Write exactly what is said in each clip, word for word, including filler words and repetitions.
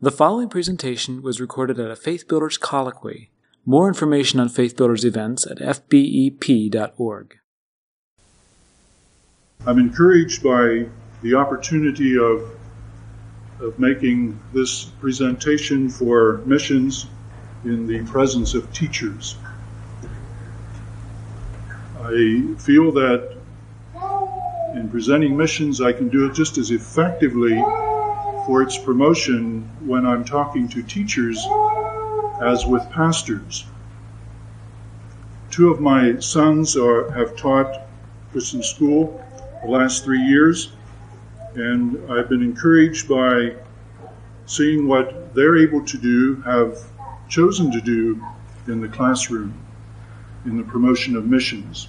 The following presentation was recorded at a Faith Builders Colloquy. More information on Faith Builders events at f b e p dot org. I'm encouraged by the opportunity of, of making this presentation for missions in the presence of teachers. I feel that in presenting missions, I can do it just as effectively for its promotion when I'm talking to teachers as with pastors. Two of my sons are, have taught Christian school the last three years, and I've been encouraged by seeing what they're able to do, have chosen to do in the classroom, in the promotion of missions.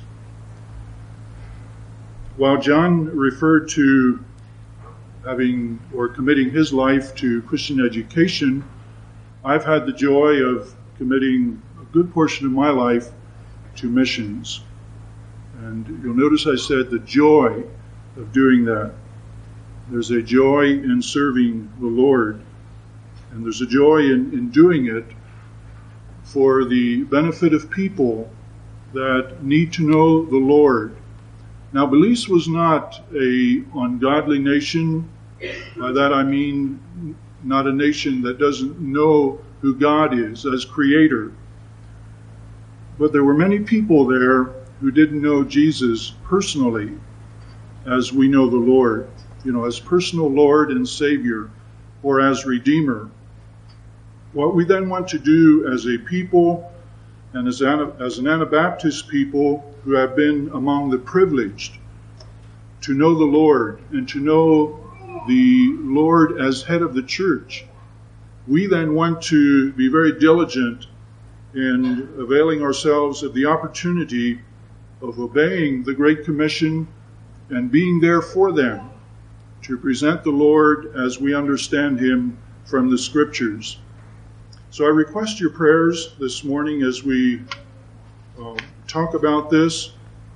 While John referred to having or committing his life to Christian education, I've had the joy of committing a good portion of my life to missions. And you'll notice I said the joy of doing that. There's a joy in serving the Lord, and there's a joy in, in doing it for the benefit of people that need to know the Lord. Now, Belize was not an ungodly nation. By that I mean not a nation that doesn't know who God is as creator. But there were many people there who didn't know Jesus personally as we know the Lord, you know, as personal Lord and Savior or as Redeemer. What we then want to do as a people and as an, as an Anabaptist people who have been among the privileged to know the Lord and to know the Lord as head of the church, we then want to be very diligent in availing ourselves of the opportunity of obeying the Great Commission and being there for them to present the Lord as we understand Him from the Scriptures. So I request your prayers this morning as we uh, talk about this.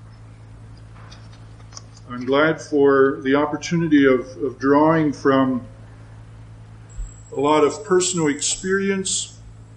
I'm glad for the opportunity of, of drawing from a lot of personal experience.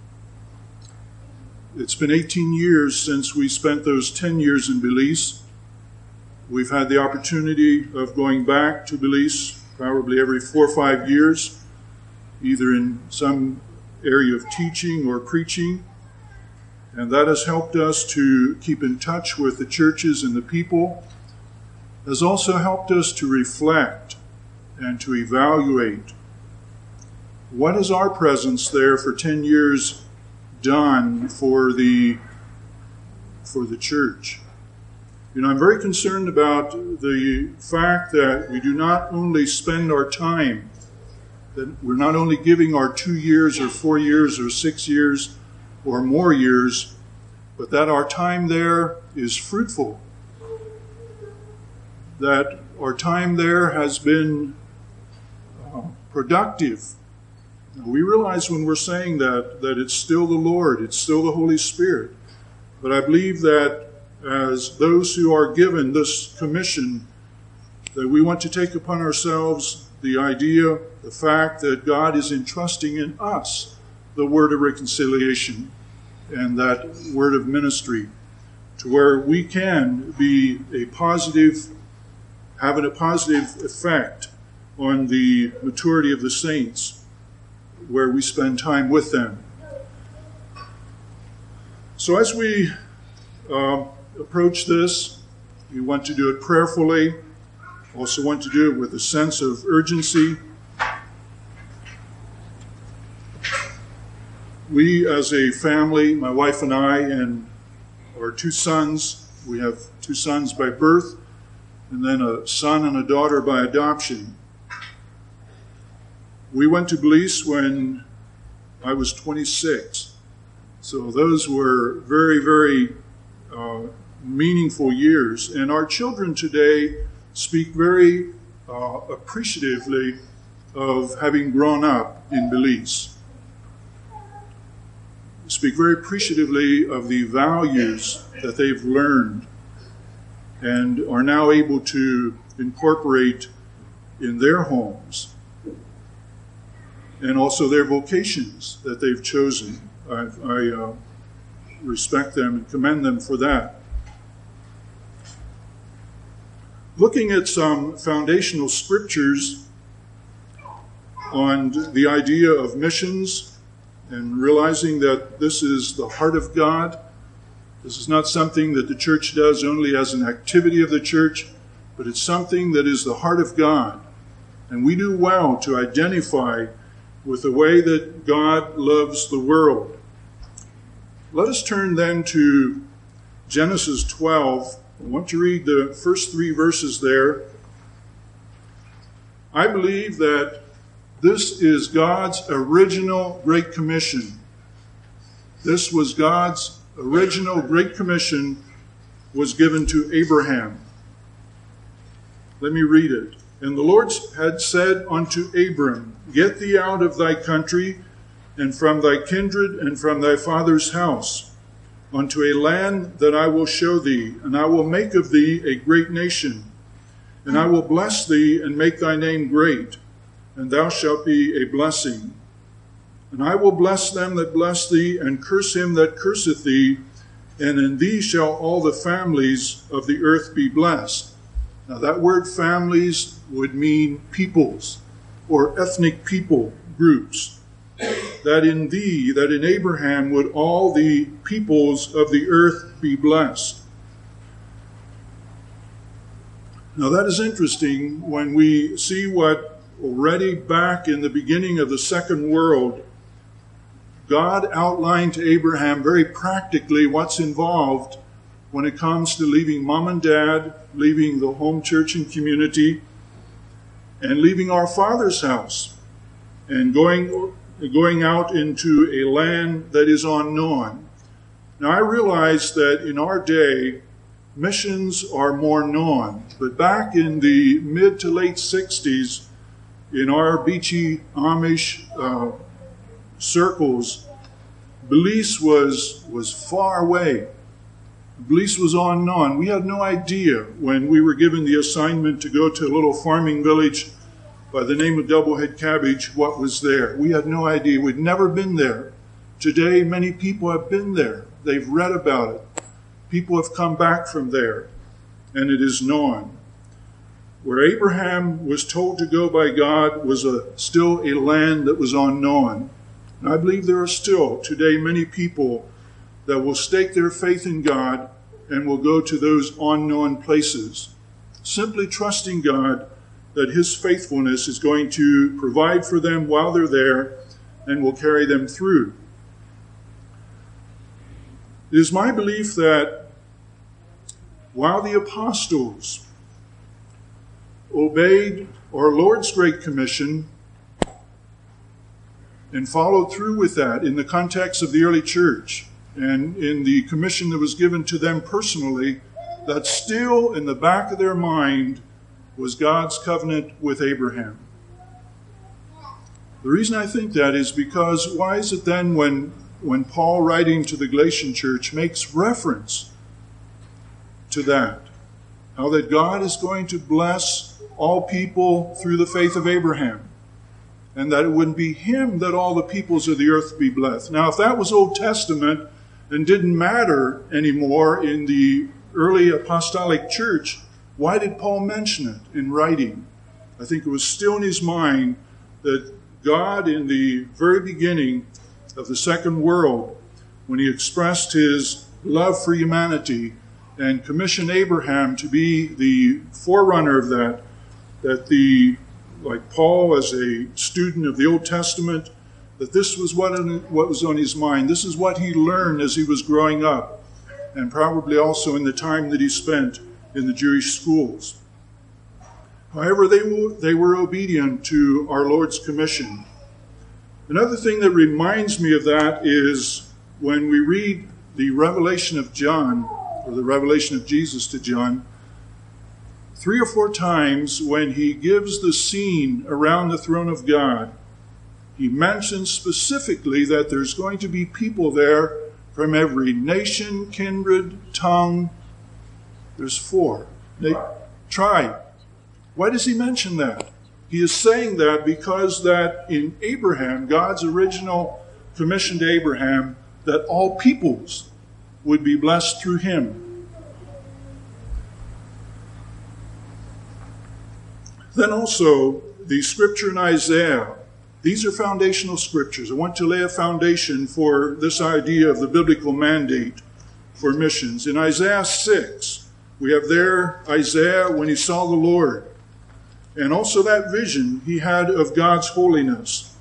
It's been eighteen years since we spent those ten years in Belize. We've had the opportunity of going back to Belize probably every four or five years, either in some area of teaching or preaching. And that has helped us to keep in touch with the churches and the people. Has also helped us to reflect and to evaluate what has our presence there for ten years done for the for the church. You know, I'm very concerned about the fact that we do not only spend our time, that we're not only giving our two years or four years or six years or more years, but that our time there is fruitful. That our time there has been uh, productive. Now, we realize when we're saying that, that it's still the Lord, it's still the Holy Spirit. But I believe that as those who are given this commission, that we want to take upon ourselves the idea, the fact that God is entrusting in us the word of reconciliation and that word of ministry, to where we can be a positive having a positive effect on the maturity of the saints, where we spend time with them. So as we uh, approach this, we want to do it prayerfully, also want to do it with a sense of urgency. We as a family, my wife and I and our two sons, we have two sons by birth, and then a son and a daughter by adoption. We went to Belize when I was twenty-six. So those were very, very uh, meaningful years. And our children today speak very uh, appreciatively of having grown up in Belize. Speak very appreciatively of the values that they've learned and are now able to incorporate in their homes. and also their vocations that they've chosen. I, I uh, respect them and commend them for that. Looking at some foundational scriptures on the idea of missions and realizing that this is the heart of God. This is not something that the church does only as an activity of the church, but it's something that is the heart of God. And we do well to identify with the way that God loves the world. Let us turn then to Genesis twelve. I want to read the first three verses there. I believe that this is God's original Great Commission. This was God's original Great Commission was given to Abraham. Let me read it. And the Lord had said unto Abram, Get thee out of thy country, and from thy kindred, and from thy father's house, unto a land that I will show thee, and I will make of thee a great nation. And I will bless thee, and make thy name great, and thou shalt be a blessing. And I will bless them that bless thee, and curse him that curseth thee, and in thee shall all the families of the earth be blessed. Now that word families would mean peoples, or ethnic people groups. That in thee, that in Abraham, would all the peoples of the earth be blessed. Now that is interesting when we see what already back in the beginning of the second world, God outlined to Abraham very practically what's involved when it comes to leaving mom and dad, leaving the home church and community, and leaving our Father's house, and going going out into a land that is unknown. Now I realize that in our day, missions are more known, but back in the mid to late sixties, in our beachy Amish uh, circles, Belize was, was far away. Belize was unknown. We had no idea when we were given the assignment to go to a little farming village by the name of Doublehead Cabbage, what was there. We had no idea. We'd never been there. Today, many people have been there. They've read about it. People have come back from there, and it is known. Where Abraham was told to go by God was a, still a land that was unknown. And I believe there are still today many people that will stake their faith in God and will go to those unknown places, simply trusting God that his faithfulness is going to provide for them while they're there and will carry them through. It is my belief that while the apostles obeyed our Lord's Great Commission and followed through with that in the context of the early church and in the commission that was given to them personally, that still in the back of their mind was God's covenant with Abraham. The reason I think that is because why is it then when, when Paul, writing to the Galatian church, makes reference to that? How that God is going to bless all people through the faith of Abraham, and that it wouldn't be him that all the peoples of the earth be blessed. Now, if that was Old Testament and didn't matter anymore in the early apostolic church, why did Paul mention it in writing? I think it was still in his mind that God, in the very beginning of the second world, when he expressed his love for humanity and commissioned Abraham to be the forerunner of that, that the, like Paul as a student of the Old Testament, that this was what, what was on his mind. This is what he learned as he was growing up, and probably also in the time that he spent in the Jewish schools. However, they were, they were obedient to our Lord's commission. Another thing that reminds me of that is when we read the revelation of John, or the revelation of Jesus to John, three or four times when he gives the scene around the throne of God, he mentions specifically that there's going to be people there from every nation, kindred, tongue. There's four. They, tribe. Why does he mention that? He is saying that because that in Abraham, God's original commission to Abraham, that all peoples would be blessed through him. Then also, the scripture in Isaiah. These are foundational scriptures. I want to lay a foundation for this idea of the biblical mandate for missions. In Isaiah six, we have there Isaiah when he saw the Lord, and also that vision he had of God's holiness.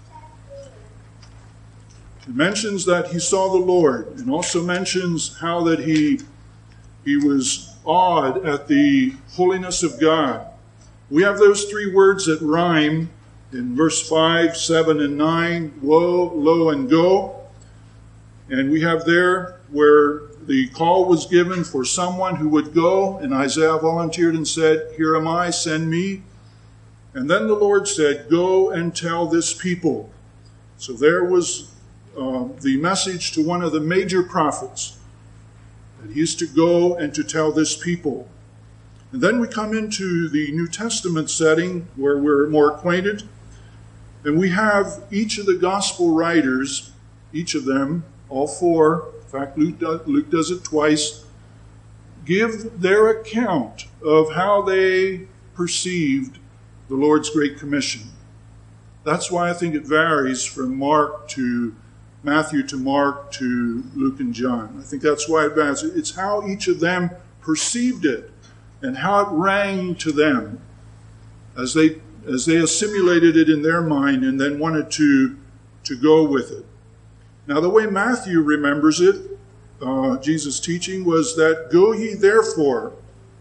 It mentions that he saw the Lord, and also mentions how that he, he was awed at the holiness of God. We have those three words that rhyme in verse five, seven, and nine, woe, lo, and go. And we have there where the call was given for someone who would go, and Isaiah volunteered and said, here am I, send me. And then the Lord said, go and tell this people. So there was uh, the message to one of the major prophets, that he is to go and to tell this people. And then we come into the New Testament setting where we're more acquainted. And we have each of the gospel writers, each of them, all four, in fact, Luke does, Luke does it twice, give their account of how they perceived the Lord's Great Commission. That's why I think it varies from Mark to Matthew to Mark to Luke and John. I think that's why it varies. It's how each of them perceived it and how it rang to them as they as they assimilated it in their mind and then wanted to, to go with it. Now, the way Matthew remembers it, uh, Jesus' teaching, was that, go ye therefore.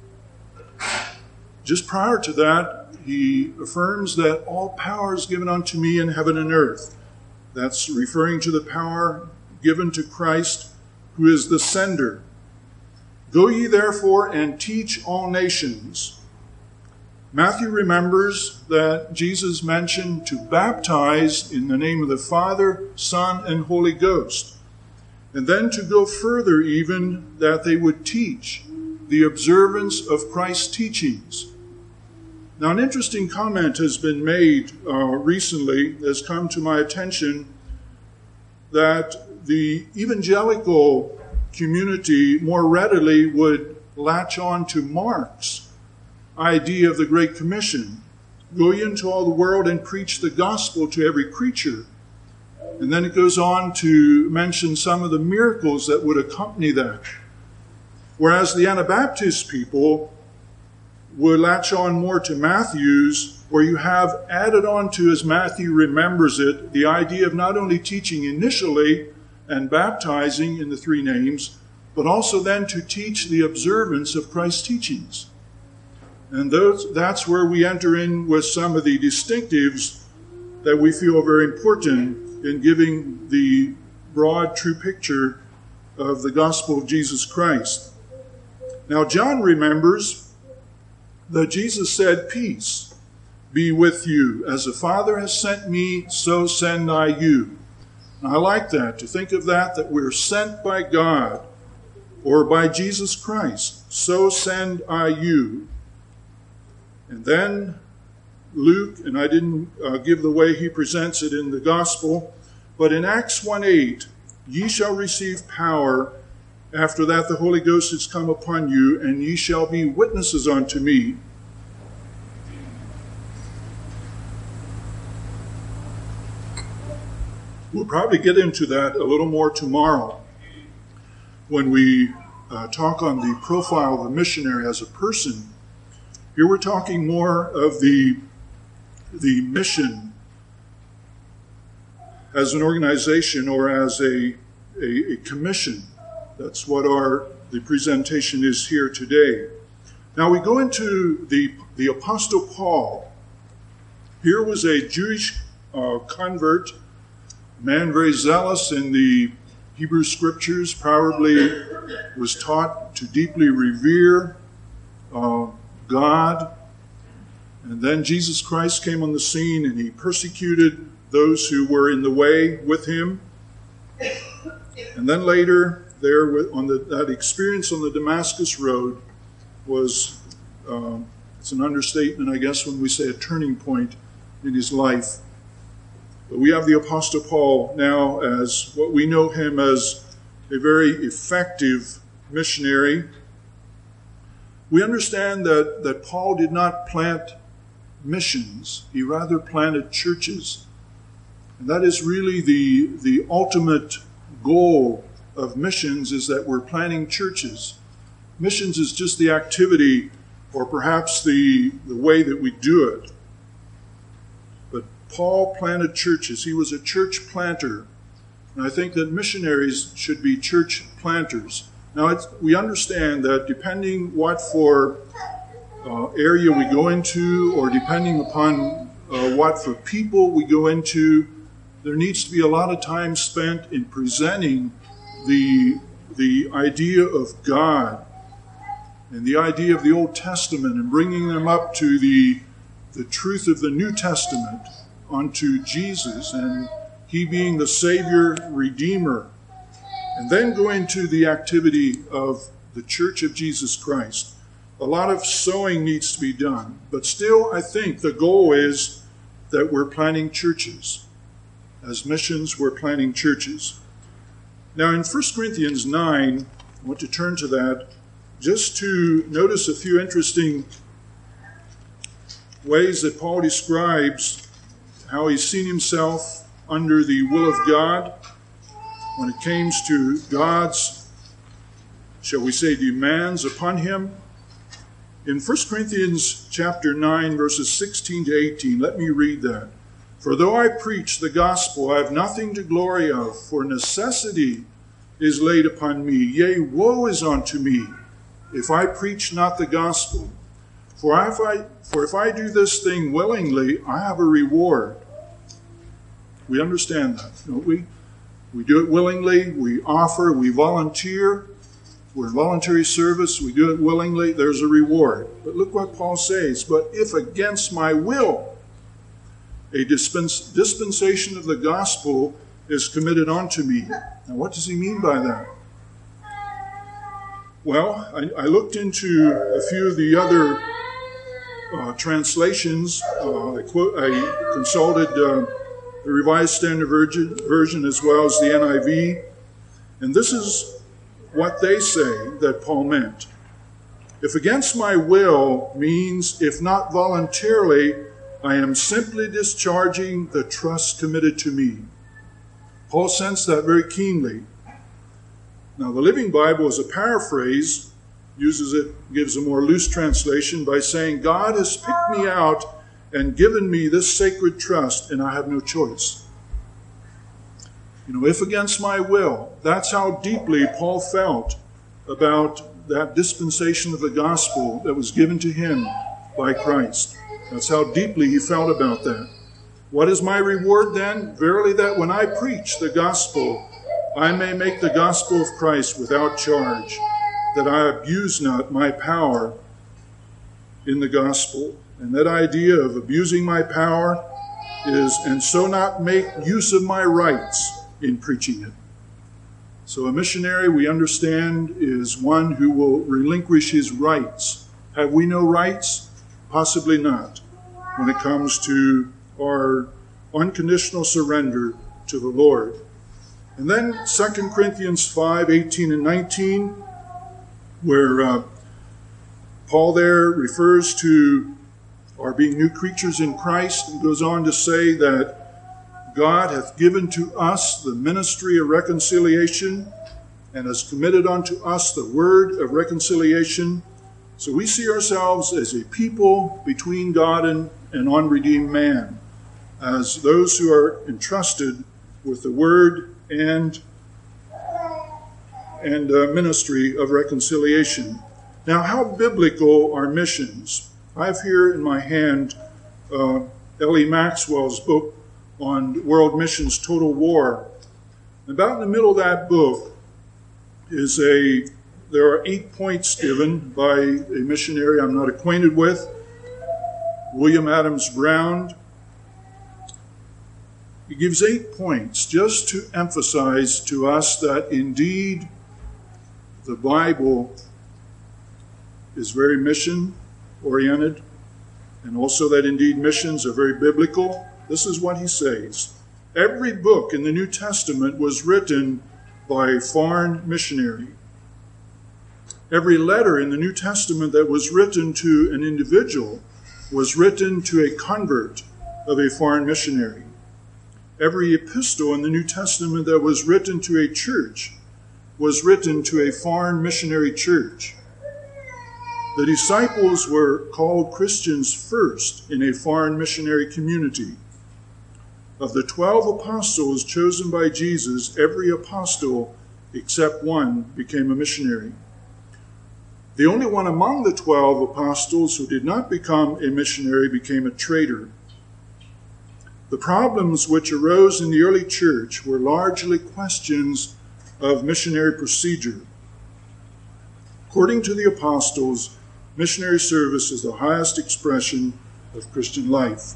Just prior to that, he affirms that all power is given unto me in heaven and earth. That's referring to the power given to Christ, who is the sender. Go ye therefore and teach all nations. Matthew remembers that Jesus mentioned to baptize in the name of the Father, Son, and Holy Ghost. And then to go further even, that they would teach the observance of Christ's teachings. Now, an interesting comment has been made uh, recently, has come to my attention, that the evangelical community more readily would latch on to Mark's idea of the Great Commission. Go ye into all the world and preach the gospel to every creature. And then it goes on to mention some of the miracles that would accompany that. Whereas the Anabaptist people would latch on more to Matthew's, where you have added on to, as Matthew remembers it, the idea of not only teaching initially and baptizing in the three names, but also then to teach the observance of Christ's teachings. And those, that's where we enter in with some of the distinctives that we feel very important in giving the broad, true picture of the gospel of Jesus Christ. Now, John remembers that Jesus said, peace be with you. As the Father has sent me, so send I you. And I like that, to think of that, that we're sent by God or by Jesus Christ. So send I you. And then Luke, and I didn't uh, give the way he presents it in the gospel, but in Acts one eight, ye shall receive power. After that the Holy Ghost is come upon you, and ye shall be witnesses unto me. We'll probably get into that a little more tomorrow when we uh, talk on the profile of a missionary as a person. Here we're talking more of the, the mission as an organization or as a, a, a commission. That's what our the presentation is here today. Now we go into the, the Apostle Paul. Here was a Jewish uh, convert, a man very zealous in the Hebrew Scriptures, probably was taught to deeply revere uh, God. And then Jesus Christ came on the scene and he persecuted those who were in the way with him. And then later, there on the, that experience on the Damascus Road was, uh, it's an understatement, I guess, when we say a turning point in his life. But we have the Apostle Paul now as what we know him as a very effective missionary. We understand that, that Paul did not plant missions. He rather planted churches. And that is really the, the ultimate goal of missions, is that we're planting churches. Missions is just the activity, or perhaps the, the way that we do it. But Paul planted churches. He was a church planter. And I think that missionaries should be church planters. Now, it's, we understand that depending what for uh, area we go into, or depending upon uh, what for people we go into, there needs to be a lot of time spent in presenting the, the idea of God and the idea of the Old Testament, and bringing them up to the, the truth of the New Testament, onto Jesus, and he being the Savior, Redeemer. And then go into the activity of the Church of Jesus Christ. A lot of sowing needs to be done, but still I think the goal is that we're planting churches. As missions, we're planting churches. Now in First Corinthians nine, I want to turn to that just to notice a few interesting ways that Paul describes how he's seen himself under the will of God when it came to God's, shall we say, demands upon him. In First Corinthians chapter nine, verses sixteen to eighteen, let me read that. For though I preach the gospel, I have nothing to glory of, for necessity is laid upon me. Yea, woe is unto me, if I preach not the gospel. For if I, for if I do this thing willingly, I have a reward. We understand that, don't we? We do it willingly, we offer, we volunteer. We're in voluntary service, we do it willingly, there's a reward. But look what Paul says, but if against my will, a dispens- dispensation of the gospel is committed unto me. Now what does he mean by that? Well, I, I looked into a few of the other uh, translations. Uh, I, quote, I consulted uh, the Revised Standard Version, version as well as the N I V. And this is what they say that Paul meant. If against my will means, if not voluntarily, I am simply discharging the trust committed to me. Paul sensed that very keenly. Now, the Living Bible, as a paraphrase, uses it, gives a more loose translation by saying, God has picked me out and given me this sacred trust, and I have no choice. You know, if against my will, that's how deeply Paul felt about that dispensation of the gospel that was given to him by Christ. That's how deeply he felt about that. What is my reward then? Verily that when I preach the gospel, I may make the gospel of Christ without charge, that I abuse not my power in the gospel. And that idea of abusing my power is, and so not make use of my rights in preaching it. So a missionary, we understand, is one who will relinquish his rights. Have we no rights? Possibly not, when it comes to our unconditional surrender to the Lord. And then Second Corinthians five, eighteen and nineteen, where uh, Paul there refers to our being new creatures in Christ, and goes on to say that God hath given to us the ministry of reconciliation, and has committed unto us the word of reconciliation. So we see ourselves as a people between God and an unredeemed man, as those who are entrusted with the word and, and uh, ministry of reconciliation. Now, how biblical are missions? I have here in my hand uh, Ellie Maxwell's book on World Missions Total War. About in the middle of that book is a There are eight points given by a missionary I'm not acquainted with, William Adams Brown. He gives eight points just to emphasize to us that indeed the Bible is very mission-oriented. and also that indeed missions are very biblical, this is what he says. Every book in the New Testament was written by a foreign missionary. Every letter in the New Testament that was written to an individual was written to a convert of a foreign missionary. Every epistle in the New Testament that was written to a church was written to a foreign missionary church. The disciples were called Christians first in a foreign missionary community. Of the twelve apostles chosen by Jesus, every apostle except one became a missionary. The only one among the twelve apostles who did not become a missionary became a traitor. The problems which arose in the early church were largely questions of missionary procedure. According to the apostles, missionary service is the highest expression of Christian life.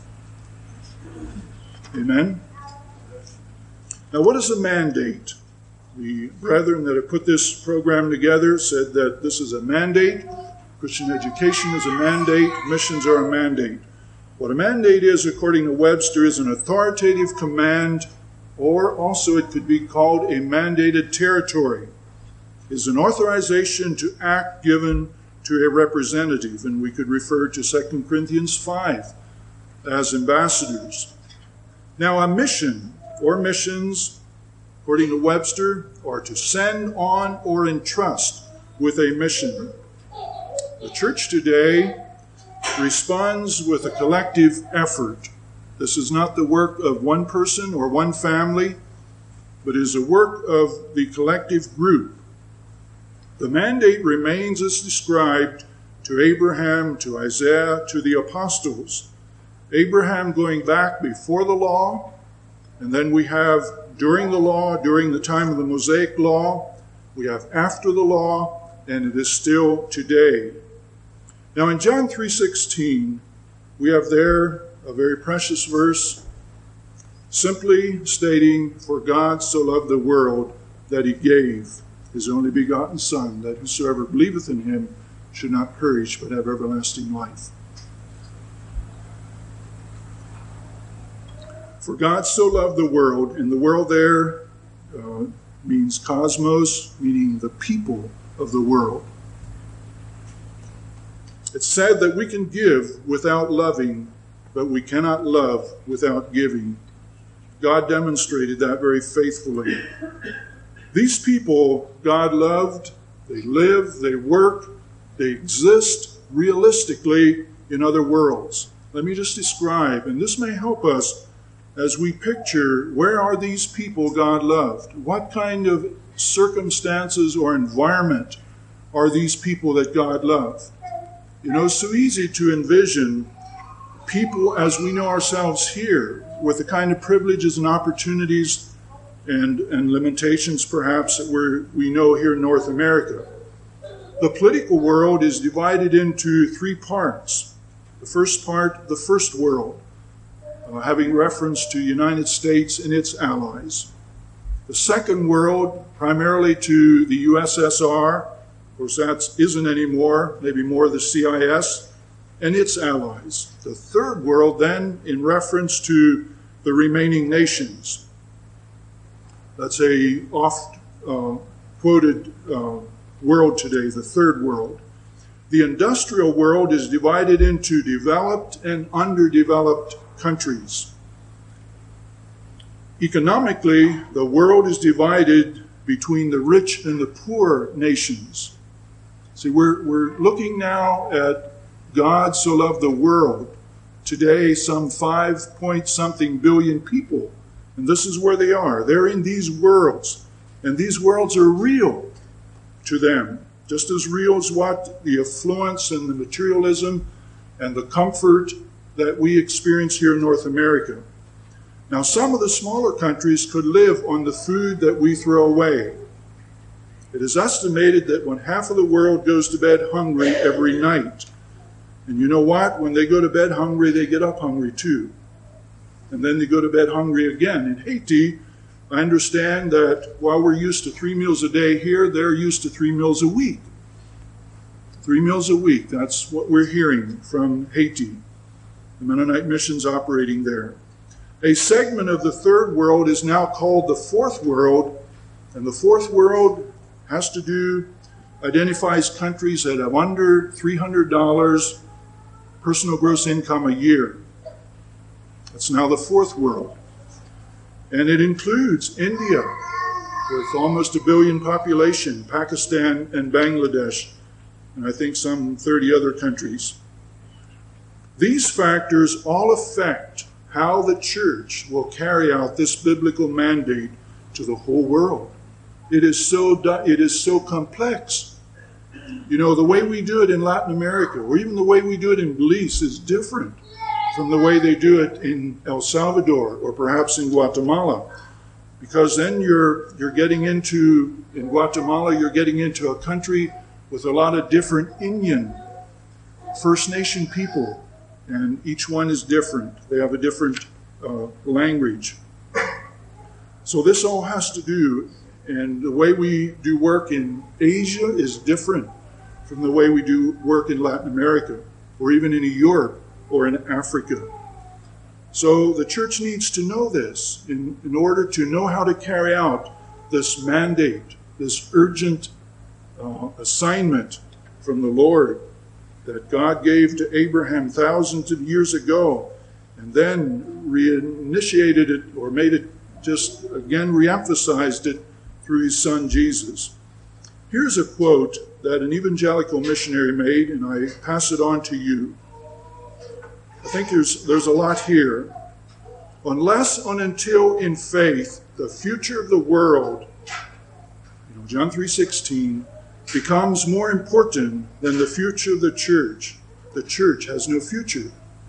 Amen? Now, what is a mandate? The brethren that have put this program together said that this is a mandate. Christian education is a mandate. Missions are a mandate. What a mandate is, according to Webster, is an authoritative command, or also it could be called a mandated territory. It is an authorization to act given to a representative, and we could refer to Second Corinthians five as ambassadors. Now, a mission or missions, according to Webster, are to send on or entrust with a mission. The church today responds with a collective effort. This is not the work of one person or one family, but is a work of the collective group. The mandate remains as described to Abraham, to Isaiah, to the apostles. Abraham going back before the law, and then we have during the law, during the time of the Mosaic law, we have after the law, and it is still today. Now in John three sixteen, we have there a very precious verse, simply stating, "For God so loved the world that he gave his only begotten Son, that whosoever believeth in him should not perish, but have everlasting life." For God so loved the world, and the world there uh, means cosmos, meaning the people of the world. It's said that we can give without loving, but we cannot love without giving. God demonstrated that very faithfully. These people God loved, they live, they work, they exist realistically in other worlds. Let me just describe, and this may help us as we picture, where are these people God loved? What kind of circumstances or environment are these people that God loved? You know, it's so easy to envision people as we know ourselves here, with the kind of privileges and opportunities and, and limitations perhaps that we're, we know here in North America. The political world is divided into three parts. The first part, the first world, uh, having reference to the United States and its allies. The second world, primarily to the U S S R, of course that isn't anymore, maybe more the C I S, and its allies. The third world then, in reference to the remaining nations. That's a oft uh, quoted uh, world today, the third world. The industrial world is divided into developed and underdeveloped countries. Economically, the world is divided between the rich and the poor nations. See, we're, we're looking now at God so loved the world. Today, some five point something billion people. And this is where they are. They're in these worlds. And these worlds are real to them. Just as real as what the affluence and the materialism and the comfort that we experience here in North America. Now, some of the smaller countries could live on the food that we throw away. It is estimated that when half of the world goes to bed hungry every night, and you know what? When they go to bed hungry, they get up hungry too. And then they go to bed hungry again. In Haiti, I understand that while we're used to three meals a day here, they're used to three meals a week. Three meals a week, that's what we're hearing from Haiti. the Mennonite missions operating there. A segment of the third world is now called the fourth world, and the fourth world has to do, identifies countries that have under three hundred dollars personal gross income a year. That's now the fourth world. And it includes India, with almost a billion population, Pakistan and Bangladesh, and I think some thirty other countries. These factors all affect how the church will carry out this biblical mandate to the whole world. It is so, it is so complex. You know, the way we do it in Latin America, or even the way we do it in Belize, is different from the way they do it in El Salvador or perhaps in Guatemala. Because then you're you're getting into, in Guatemala, you're getting into a country with a lot of different Indian First Nation people, and each one is different. They have a different uh, language. So this all has to do, and the way we do work in Asia is different from the way we do work in Latin America, or even in Europe, or in Africa. So the church needs to know this in, in order to know how to carry out this mandate, this urgent uh, assignment from the Lord that God gave to Abraham thousands of years ago, and then reinitiated it, or made it just again reemphasized it through his son Jesus. Here's a quote that an evangelical missionary made, and I pass it on to you. I think there's there's a lot here. Unless and until in faith the future of the world, you know, John three sixteen, becomes more important than the future of the church, the church has no future.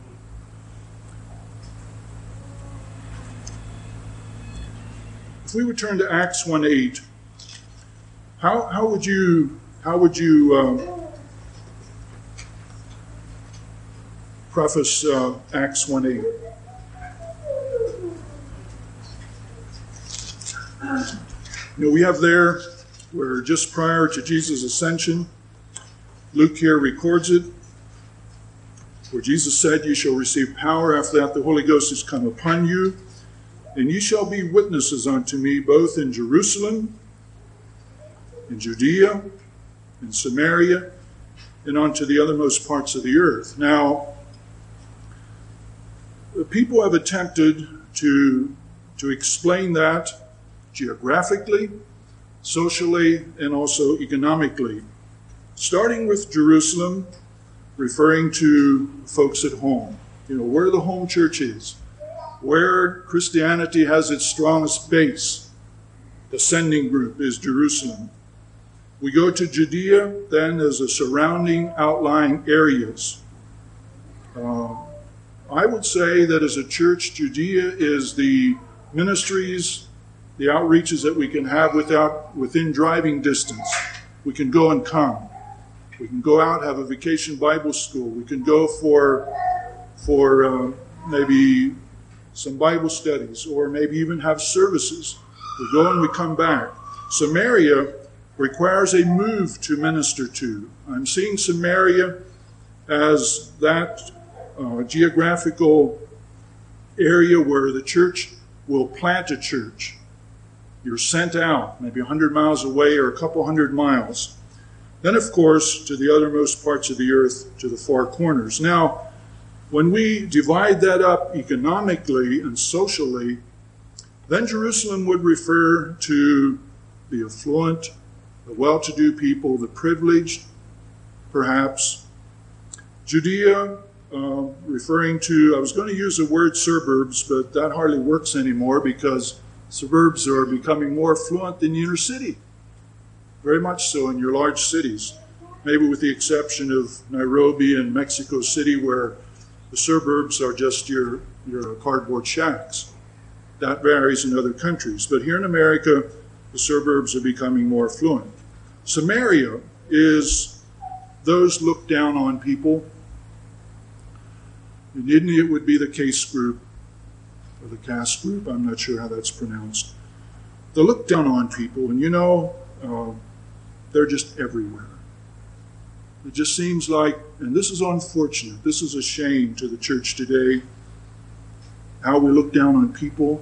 If we would turn to Acts one eight, how how would you how would you um, preface uh, Acts one eight? You know, we have there where just prior to Jesus' ascension, Luke here records it, where Jesus said, "You shall receive power. After that, the Holy Ghost is come upon you, and ye shall be witnesses unto me both in Jerusalem, in Judea, in Samaria, and unto the othermost parts of the earth." Now, people have attempted to, to explain that geographically, socially, and also economically. Starting with Jerusalem, referring to folks at home. You know, where the home church is, where Christianity has its strongest base, the sending group is Jerusalem. We go to Judea, then as the surrounding outlying areas. Uh, I would say that as a church, Judea is the ministries, the outreaches that we can have without within driving distance. We can go and come. We can go out, have a vacation Bible school. We can go for for uh, maybe some Bible studies, or maybe even have services. We go and we come back. Samaria requires a move to minister to. I'm seeing Samaria as that uh, geographical area where the church will plant a church. You're sent out, maybe one hundred miles away or a couple hundred miles. Then, of course, to the othermost parts of the earth, to the far corners. Now, when we divide that up economically and socially, then Jerusalem would refer to the affluent, the well-to-do people, the privileged, perhaps. Judea, uh, referring to, I was going to use the word suburbs, but that hardly works anymore because suburbs are becoming more affluent than the inner city. Very much so in your large cities. Maybe with the exception of Nairobi and Mexico City, where the suburbs are just your, your cardboard shacks. That varies in other countries. But here in America, the suburbs are becoming more affluent. Samaria is those looked down on people. In India, it would be the caste group, or the caste group. I'm not sure how that's pronounced. The look down on people, and you know, uh, they're just everywhere. It just seems like, and this is unfortunate, this is a shame to the church today, how we look down on people,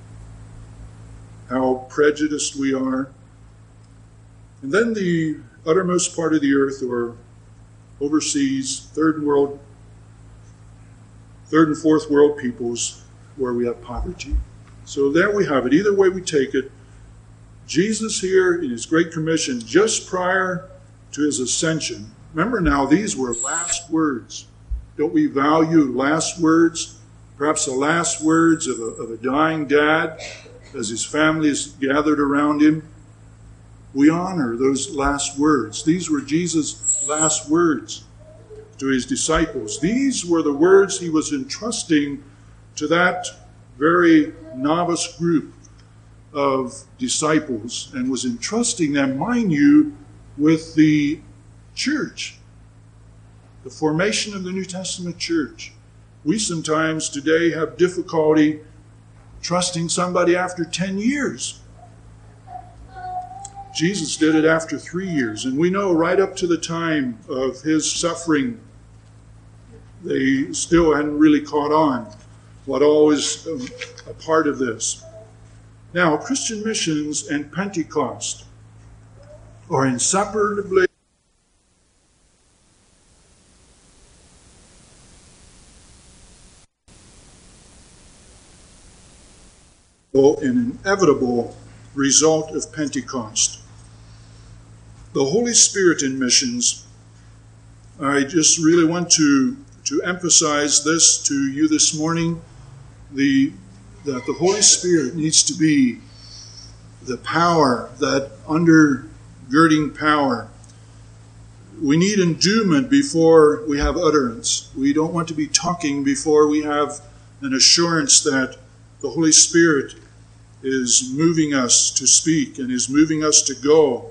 how prejudiced we are. And then the uttermost part of the earth, or overseas, third world, third and fourth world peoples, where we have poverty. So there we have it. Either way we take it, Jesus here in his Great Commission, just prior to his ascension. Remember now, these were last words. Don't we value last words? Perhaps the last words of a, of a dying dad as his family is gathered around him. We honor those last words. These were Jesus' last words to his disciples. These were the words he was entrusting to that very novice group of disciples, and was entrusting them, mind you, with the church, the formation of the New Testament church. We sometimes today have difficulty trusting somebody after ten years. Jesus did it after three years, and we know right up to the time of his suffering, they still hadn't really caught on what all is a part of this. Now, Christian missions and Pentecost are inseparably an inevitable result of Pentecost. The Holy Spirit in missions, I just really want to, to emphasize this to you this morning, the, that the Holy Spirit needs to be the power, that undergirding power. We need endowment before we have utterance. We don't want to be talking before we have an assurance that the Holy Spirit is moving us to speak and is moving us to go.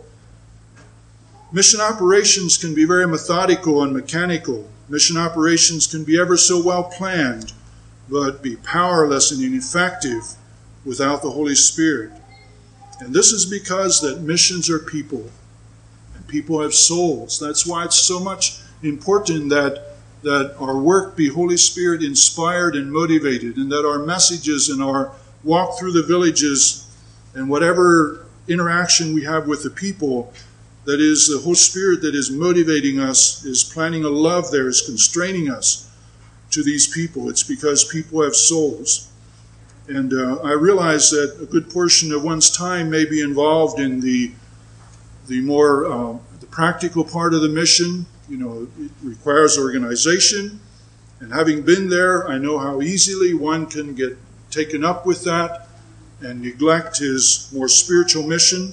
Mission operations can be very methodical and mechanical. Mission operations can be ever so well planned, but be powerless and ineffective without the Holy Spirit. And this is because that missions are people, and people have souls. That's why it's so much important that, that our work be Holy Spirit inspired and motivated, and that our messages and our walk through the villages and whatever interaction we have with the people, that is the Holy Spirit that is motivating us, is planting a love there, is constraining us to these people. It's because people have souls. And uh, I realize that a good portion of one's time may be involved in the the more uh, the practical part of the mission. You know, it requires organization. And having been there, I know how easily one can get taken up with that and neglect his more spiritual mission.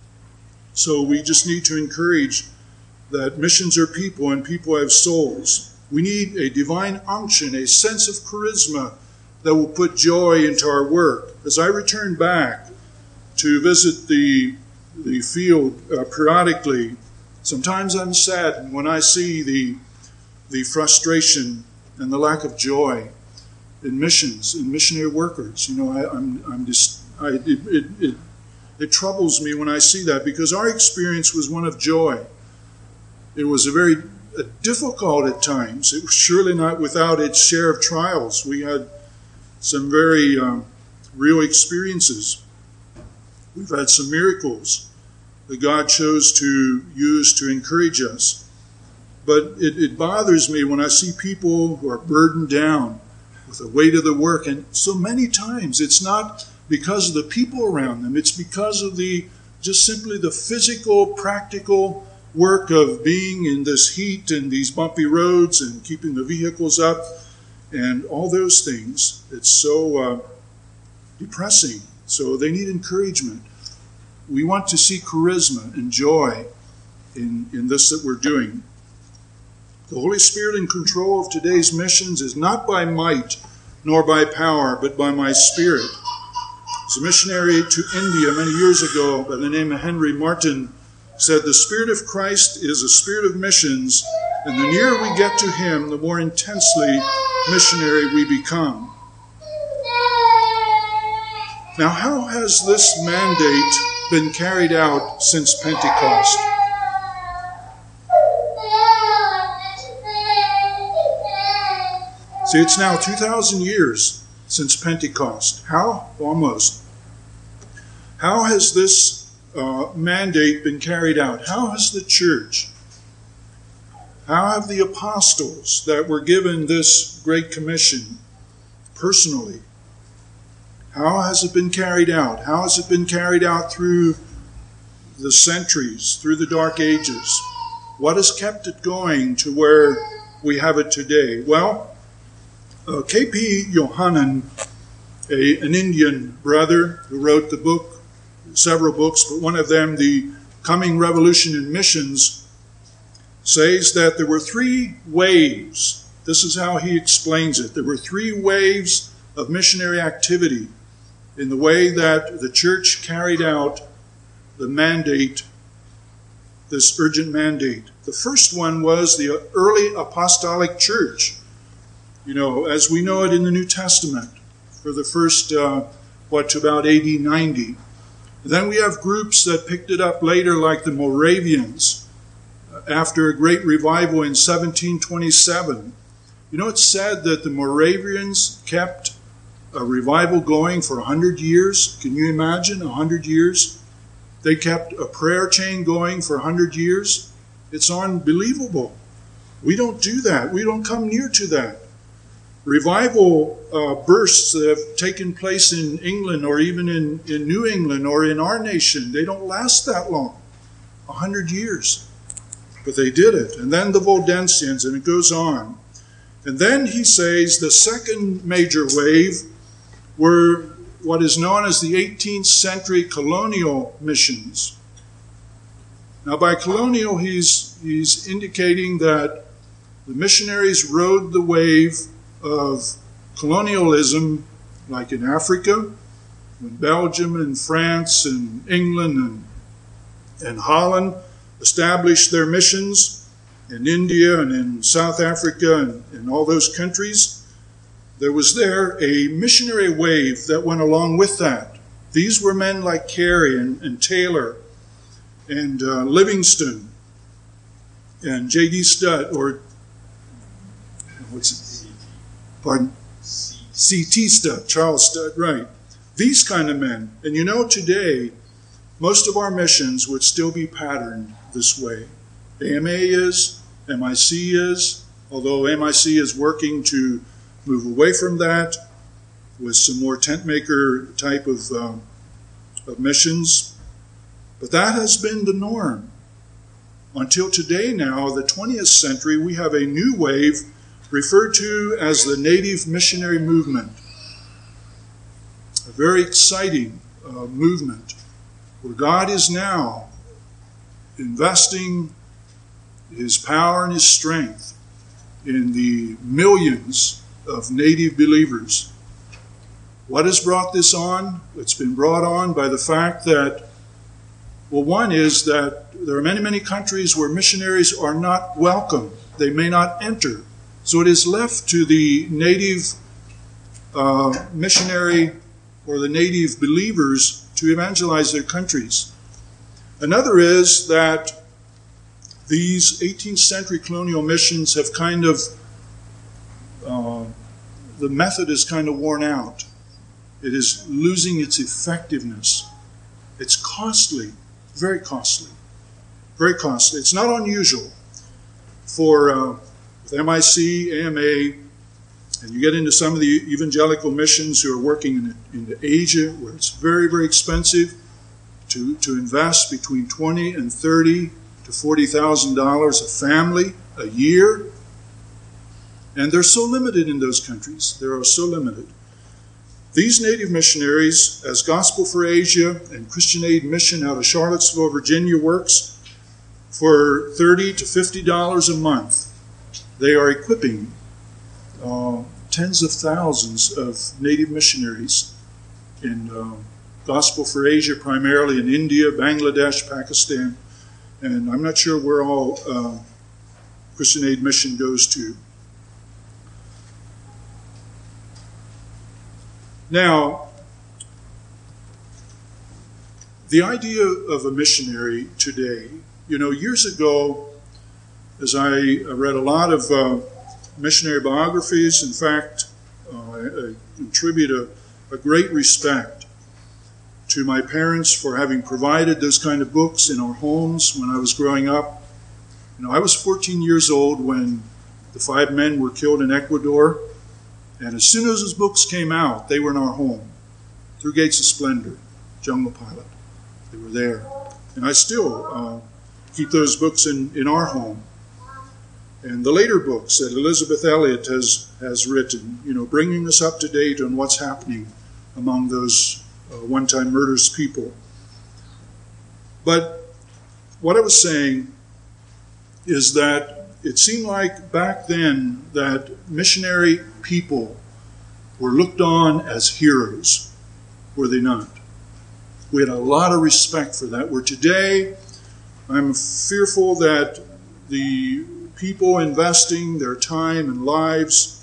So we just need to encourage that missions are people and people have souls. We need a divine unction, a sense of charisma that will put joy into our work. As I return back to visit the, the field uh, periodically, sometimes I'm saddened when I see the, the frustration and the lack of joy in missions, in missionary workers. You know, I, I'm, I'm just, I, it, it, it, it troubles me when I see that, because our experience was one of joy. It was a very uh, difficult at times. It was surely not without its share of trials. We had some very um, real experiences. We've had some miracles that God chose to use to encourage us. But it, it bothers me when I see people who are burdened down with the weight of the work. And so many times it's not because of the people around them. It's because of the just simply the physical, practical work of being in this heat and these bumpy roads and keeping the vehicles up and all those things. It's so uh, depressing. So they need encouragement. We want to see charisma and joy in, in this that we're doing. The Holy Spirit in control of today's missions is not by might nor by power, but by my Spirit. As a missionary to India many years ago by the name of Henry Martin said, the Spirit of Christ is a spirit of missions, and the nearer we get to him, the more intensely missionary we become. Now, how has this mandate been carried out since Pentecost? See, it's now two thousand years since Pentecost. How? Almost. How has this uh, mandate been carried out? How has the church, how have the apostles that were given this great commission personally, how has it been carried out? How has it been carried out through the centuries, through the Dark Ages? What has kept it going to where we have it today? Well, uh, K P Yohanan, a, an Indian brother who wrote the book, several books, but one of them, The Coming Revolution in Missions, says that there were three waves. This is how he explains it. There were three waves of missionary activity in the way that the church carried out the mandate, this urgent mandate. The first one was the early apostolic church, you know, as we know it in the New Testament, for the first, uh, what, to about A D ninety. Then we have groups that picked it up later, like the Moravians, after a great revival in seventeen twenty-seven. You know, it's said that the Moravians kept a revival going for one hundred years. Can you imagine one hundred years? They kept a prayer chain going for one hundred years. It's unbelievable. We don't do that. We don't come near to that. Revival uh, bursts that have taken place in England or even in, in New England or in our nation, they don't last that long, one hundred years. But they did it. And then the Waldensians, and it goes on. And then he says the second major wave were what is known as the eighteenth century colonial missions. Now, by colonial, he's, he's indicating that the missionaries rode the wave of colonialism, like in Africa, when Belgium and France and England and, and Holland established their missions, in India and in South Africa and in all those countries. There was there a missionary wave that went along with that. These were men like Carey and, and Taylor and uh, Livingston and J D Studd, or what's it? Pardon? C T Studd, Charles Studd, right. These kind of men. And you know, today, most of our missions would still be patterned this way. A M A is, M I C is, although M I C is working to move away from that with some more tent maker type of, um, of missions. But that has been the norm. Until today now, the twentieth century, we have a new wave referred to as the Native Missionary Movement. A very exciting uh, movement where God is now investing his power and his strength in the millions of native believers. What has brought this on? It's been brought on by the fact that, well, one is that there are many, many countries where missionaries are not welcome. They may not enter. So it is left to the native uh, missionary or the native believers to evangelize their countries. Another is that these eighteenth century colonial missions have kind of, uh, the method is kind of worn out. It is losing its effectiveness. It's costly, very costly, very costly. It's not unusual for uh, with M I C, A M A, and you get into some of the evangelical missions who are working in, in Asia, where it's very, very expensive to, to invest between twenty and thirty to forty thousand dollars a family a year. And they're so limited in those countries. They are so limited. These native missionaries, as Gospel for Asia and Christian Aid Mission out of Charlottesville, Virginia, works for thirty to fifty dollars a month. They are equipping uh, tens of thousands of native missionaries in uh, Gospel for Asia, primarily in India, Bangladesh, Pakistan, and I'm not sure where all uh, Christian Aid Mission goes to. Now, the idea of a missionary today, you know, years ago, as I read a lot of uh, missionary biographies. In fact, uh, I, I contribute a, a great respect to my parents for having provided those kind of books in our homes when I was growing up. You know, I was fourteen years old when the five men were killed in Ecuador, and as soon as those books came out, they were in our home. Through Gates of Splendor, Jungle Pilot, they were there. And I still uh, keep those books in, in our home. And the later books that Elizabeth Elliot has, has written, you know, bringing us up to date on what's happening among those uh, one-time murders people. But what I was saying is that it seemed like back then that missionary people were looked on as heroes, were they not? We had a lot of respect for that. Where today, I'm fearful that the people investing their time and lives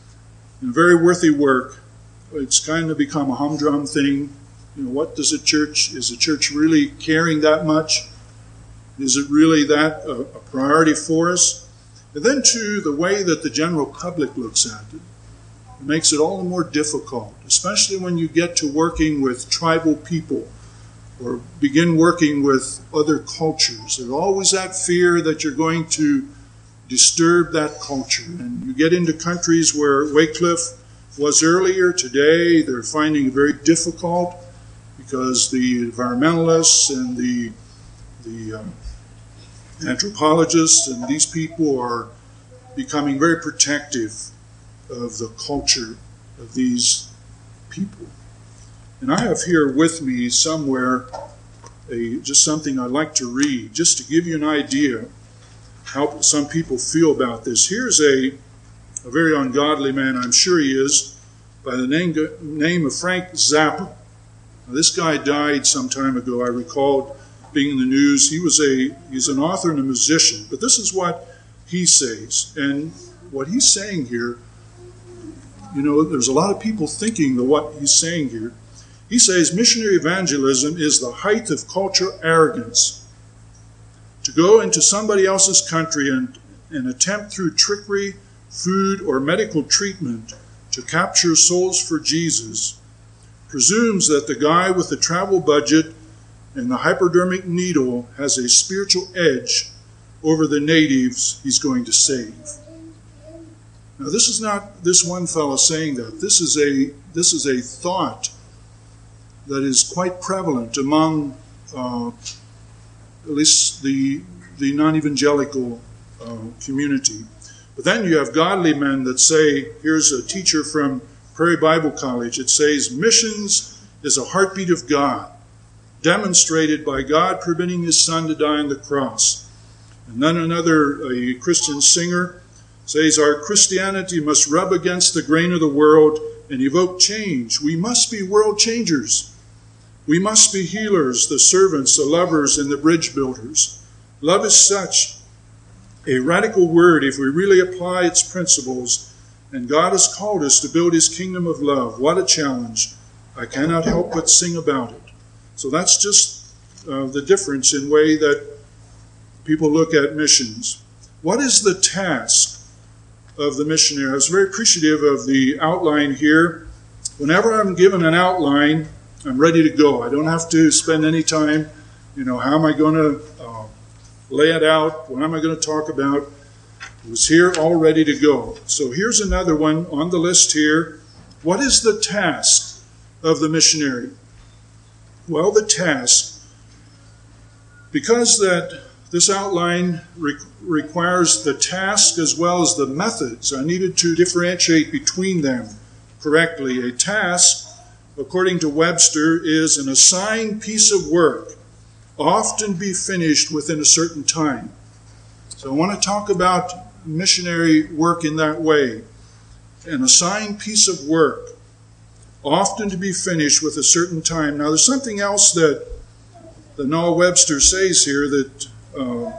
in very worthy work, it's kind of become a humdrum thing. You know, what does a church, is a church really caring that much? Is it really that a, a priority for us? And then, too, the way that the general public looks at it, it makes it all the more difficult, especially when you get to working with tribal people or begin working with other cultures. There's always that fear that you're going to disturb that culture. And you get into countries where Wycliffe was earlier. Today, they're finding it very difficult because the environmentalists and the, the um, anthropologists and these people are becoming very protective of the culture of these people. And I have here with me somewhere a, just something I'd like to read, just to give you an idea how some people feel about this. Here's a, a very ungodly man, I'm sure he is, by the name, name of Frank Zappa. Now, this guy died some time ago. I recalled being in the news. He was a he's an author and a musician, but this is what he says. And what he's saying here, you know, there's a lot of people thinking that what he's saying here. He says missionary evangelism is the height of cultural arrogance. To go into somebody else's country and, and attempt through trickery, food, or medical treatment to capture souls for Jesus presumes that the guy with the travel budget and the hypodermic needle has a spiritual edge over the natives he's going to save. Now, this is not this one fellow saying that. This is a this is a thought that is quite prevalent among uh, at least the the non-evangelical uh, community. But then you have godly men that say, here's a teacher from Prairie Bible College. It says, missions is a heartbeat of God, demonstrated by God permitting his son to die on the cross. And then another, a Christian singer, says, our Christianity must rub against the grain of the world and evoke change. We must be world changers. We must be healers, the servants, the lovers, and the bridge builders. Love is such a radical word if we really apply its principles, and God has called us to build his kingdom of love. What a challenge. I cannot help but sing about it. So that's just uh, the difference in way that people look at missions. What is the task of the missionary? I was very appreciative of the outline here. Whenever I'm given an outline, I'm ready to go. I don't have to spend any time, you know, how am I going to uh, lay it out? What am I going to talk about? It was here all ready to go. So here's another one on the list here. What is the task of the missionary? Well, the task, because that this outline re- requires the task as well as the methods, I needed to differentiate between them correctly. A task, according to Webster, is an assigned piece of work, often be finished within a certain time. So I want to talk about missionary work in that way. An assigned piece of work, often to be finished with a certain time. Now, there's something else that the Noah Webster says here that, uh,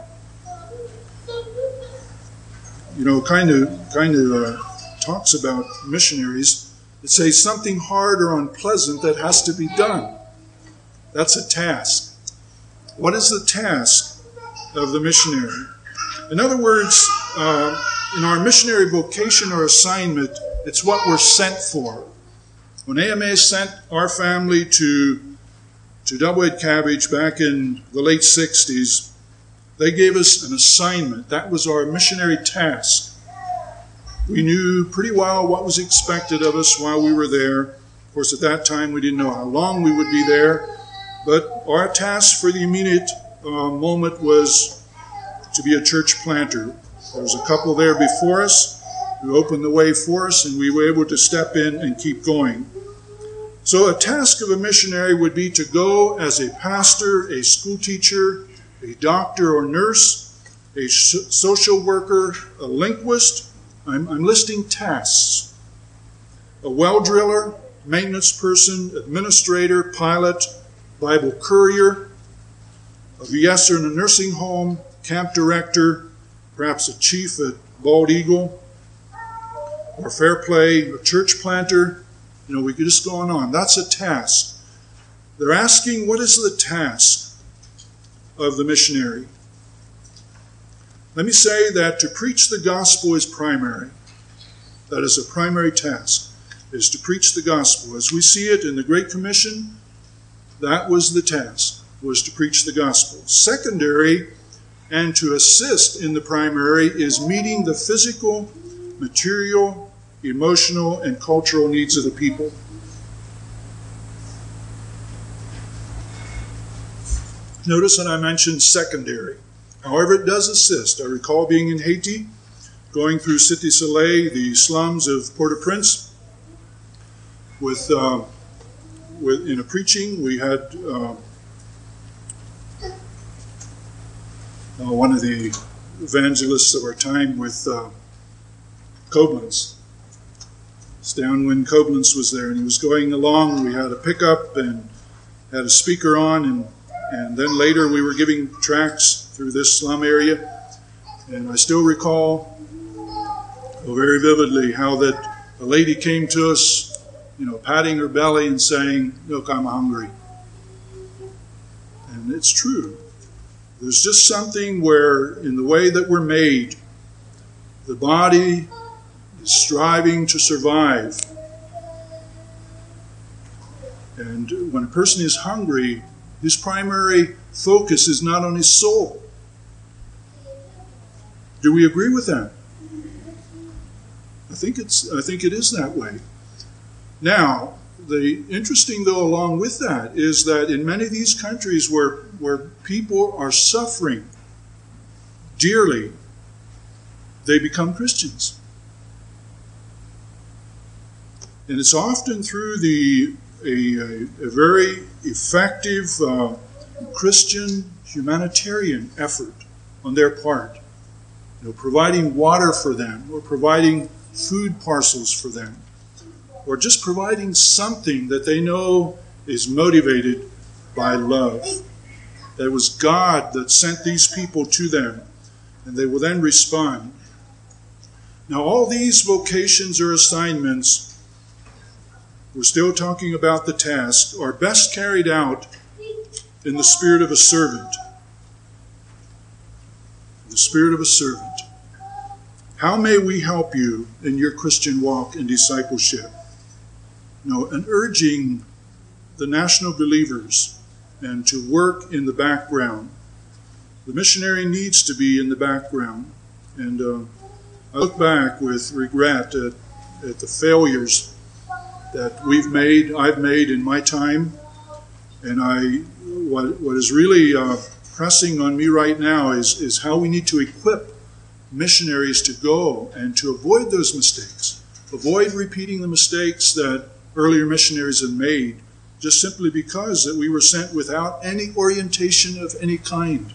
you know, kind of kind of uh, talks about missionaries. It says something hard or unpleasant that has to be done. That's a task. What is the task of the missionary? In other words, uh, in our missionary vocation or assignment, it's what we're sent for. When A M A sent our family to, to Doublehead Cabbage back in the late sixties, they gave us an assignment. That was our missionary task. We knew pretty well what was expected of us while we were there. Of course, at that time, we didn't know how long we would be there. But our task for the immediate uh, moment was to be a church planter. There was a couple there before us who opened the way for us, and we were able to step in and keep going. So a task of a missionary would be to go as a pastor, a school teacher, a doctor or nurse, a social worker, a linguist. I'm, I'm listing tasks. A well driller, maintenance person, administrator, pilot, Bible courier, a V S er in a nursing home, camp director, perhaps a chief at Bald Eagle, or Fair Play, a church planter. You know, we could just go on and on. That's a task. They're asking, what is the task of the missionary? Let me say that to preach the gospel is primary. That is a primary task, is to preach the gospel. As we see it in the Great Commission, that was the task, was to preach the gospel. Secondary, and to assist in the primary, is meeting the physical, material, emotional, and cultural needs of the people. Notice that I mentioned secondary. However, it does assist. I recall being in Haiti, going through Cité Soleil, the slums of Port-au-Prince, with, uh, with in a preaching. We had uh, uh, one of the evangelists of our time with uh, Koblenz. It's down when Koblenz was there, and he was going along. We had a pickup and had a speaker on, and, and then later we were giving tracts through this slum area. And I still recall oh, very vividly how that a lady came to us, you know, patting her belly and saying, "Look, I'm hungry." And it's true. There's just something where, in the way that we're made, the body is striving to survive. And when a person is hungry, his primary focus is not on his soul. Do we agree with that? I think it's I think it is that way. Now, the interesting though along with that is that in many of these countries where where people are suffering dearly, they become Christians. And it's often through the a, a, a very effective uh, Christian humanitarian effort on their part. You know, providing water for them, or providing food parcels for them, or just providing something that they know is motivated by love. That it was God that sent these people to them, and they will then respond. Now, all these vocations or assignments, we're still talking about the task, are best carried out in the spirit of a servant. The spirit of a servant. How may we help you in your Christian walk and discipleship? No, and urging the national believers and to work in the background. The missionary needs to be in the background. And uh, I look back with regret at, at the failures that we've made, I've made in my time. And I, what, what is really uh, pressing on me right now is, is how we need to equip missionaries to go and to avoid those mistakes. Avoid repeating the mistakes that earlier missionaries have made, just simply because that we were sent without any orientation of any kind.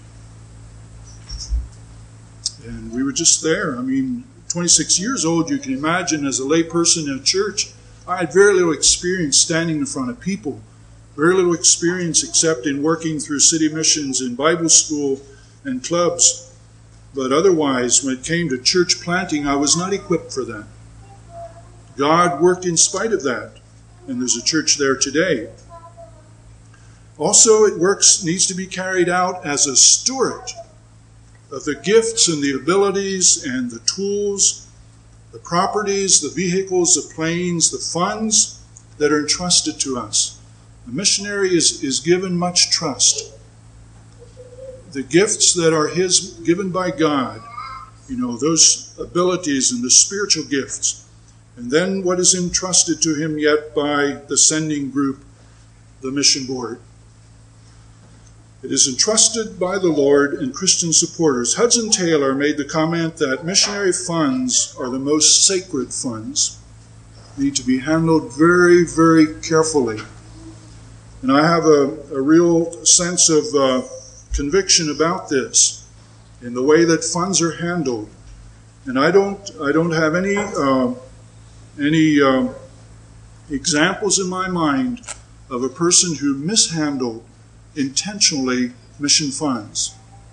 And we were just there. I mean, twenty-six years old, you can imagine, as a lay person in a church, I had very little experience standing in front of people. Very little experience except in working through city missions and Bible school and clubs. But otherwise, when it came to church planting, I was not equipped for that. God worked in spite of that, and there's a church there today. Also, it works needs to be carried out as a steward of the gifts and the abilities and the tools, the properties, the vehicles, the planes, the funds that are entrusted to us. The missionary is, is given much trust. The gifts that are his, given by God, you know, those abilities and the spiritual gifts. And then what is entrusted to him yet by the sending group, the mission board. It is entrusted by the Lord and Christian supporters. Hudson Taylor made the comment that missionary funds are the most sacred funds. They need to be handled very, very carefully. And I have a, a real sense of uh, conviction about this in the way that funds are handled. And I don't, I don't have any, uh, any uh, examples in my mind of a person who mishandled intentionally mission funds,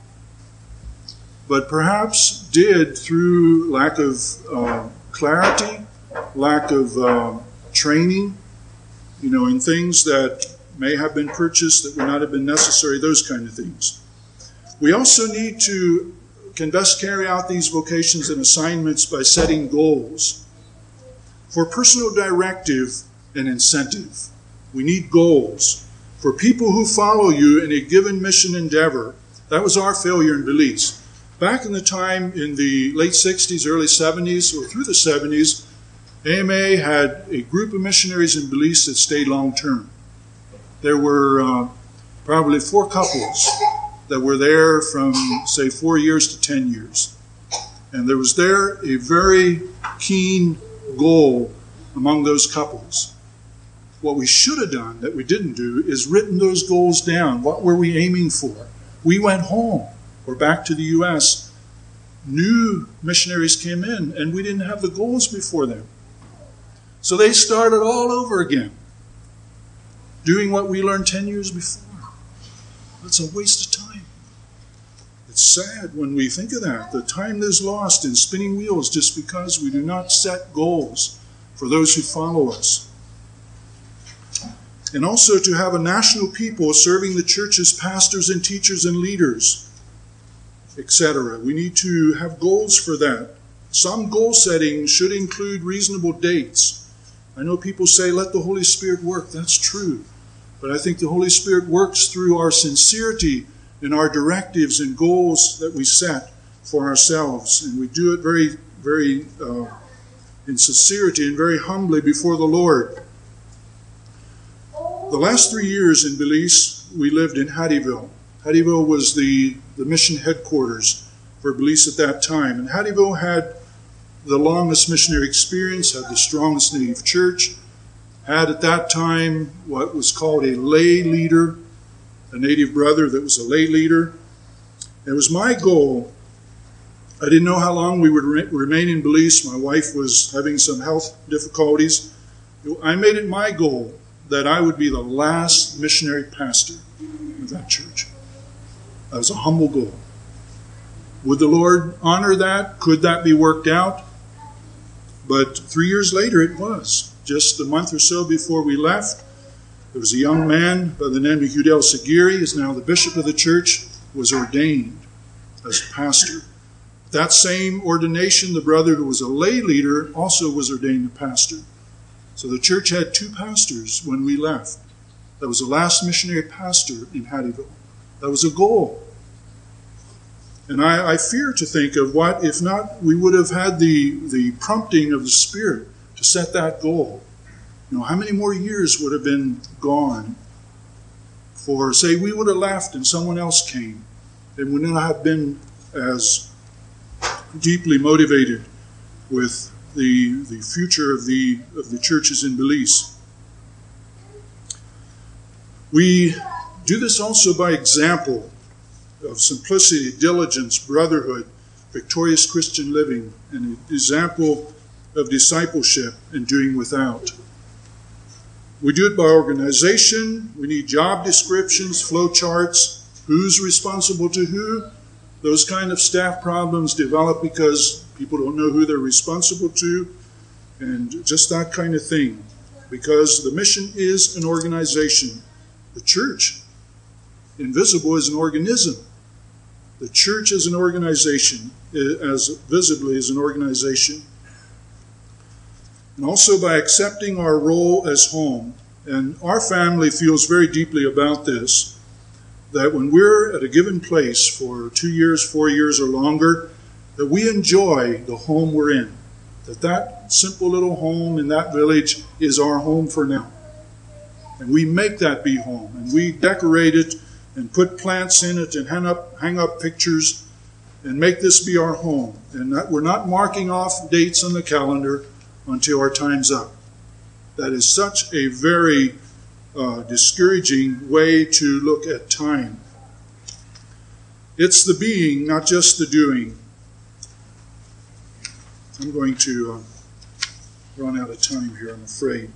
but perhaps did through lack of uh, clarity, lack of uh, training, you know, in things that may have been purchased that would not have been necessary, those kind of things. We also need to can best carry out these vocations and assignments by setting goals for personal directive and incentive. We need goals. For people who follow you in a given mission endeavor, that was our failure in Belize. Back in the time in the late sixties, early seventies, or through the seventies, A M A had a group of missionaries in Belize that stayed long-term. There were uh, probably four couples that were there from, say, four years to ten years. And there was there a very keen goal among those couples. What we should have done that we didn't do is written those goals down. What were we aiming for? We went home or back to the U S. New missionaries came in and we didn't have the goals before them. So they started all over again, doing what we learned ten years before. That's a waste of time. It's sad when we think of that. The time that's lost in spinning wheels just because we do not set goals for those who follow us. And also to have a national people serving the church as pastors and teachers and leaders, et cetera. We need to have goals for that. Some goal setting should include reasonable dates. I know people say, let the Holy Spirit work. That's true. But I think the Holy Spirit works through our sincerity in our directives and goals that we set for ourselves. And we do it very, very uh, in sincerity and very humbly before the Lord. The last three years in Belize, we lived in Hattieville. Hattieville was the, the mission headquarters for Belize at that time. And Hattieville had the longest missionary experience, had the strongest native church, had at that time what was called a lay leader, a native brother that was a lay leader. It was my goal. I didn't know how long we would re- remain in Belize. My wife was having some health difficulties. I made it my goal that I would be the last missionary pastor of that church. That was a humble goal. Would the Lord honor that? Could that be worked out? But three years later it was. Just a month or so before we left, there was a young man by the name of Hudel Sagiri, is now the bishop of the church, was ordained as pastor. That same ordination, the brother who was a lay leader also was ordained a pastor. So the church had two pastors when we left. That was the last missionary pastor in Hattieville. That was a goal. And I, I fear to think of what, if not, we would have had the, the prompting of the Spirit to set that goal. You know, how many more years would have been gone for, say, we would have left and someone else came, and would not have been as deeply motivated with the the future of the of the churches in Belize. We do this also by example of simplicity, diligence, brotherhood, victorious Christian living, and an example of discipleship and doing without. We do it by organization. We need job descriptions, flow charts, who's responsible to who. Those kind of staff problems develop because people don't know who they're responsible to, and just that kind of thing. Because the mission is an organization. The church, invisible, is an organism. the church as an organization, as visibly as an organization, and also by accepting our role as home. And our family feels very deeply about this, that when we're at a given place for two years, four years, or longer, that we enjoy the home we're in, that that simple little home in that village is our home for now. And we make that be home, and we decorate it and put plants in it and hang up, hang up pictures and make this be our home. And that we're not marking off dates on the calendar until our time's up. That is such a very uh, discouraging way to look at time. It's the being, not just the doing. I'm going to uh, run out of time here, I'm afraid.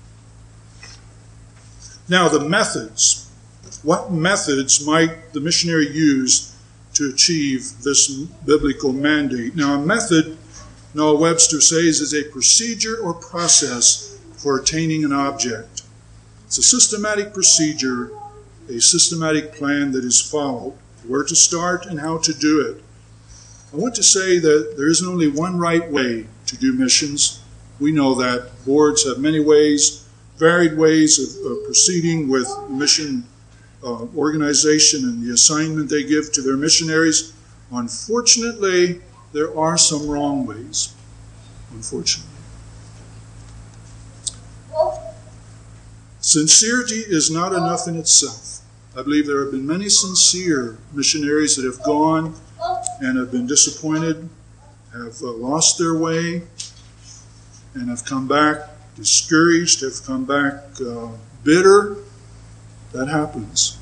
Now, the methods. What methods might the missionary use to achieve this biblical mandate? Now, a method, Noah Webster says, is a procedure or process for attaining an object. It's a systematic procedure, a systematic plan that is followed, where to start and how to do it. I want to say that there isn't only one right way to do missions. We know that boards have many ways, varied ways of, of proceeding with mission uh, organization and the assignment they give to their missionaries. Unfortunately, there are some wrong ways. Unfortunately. Sincerity is not enough in itself. I believe there have been many sincere missionaries that have gone and have been disappointed, have uh, lost their way, and have come back discouraged, have come back uh, bitter. That happens.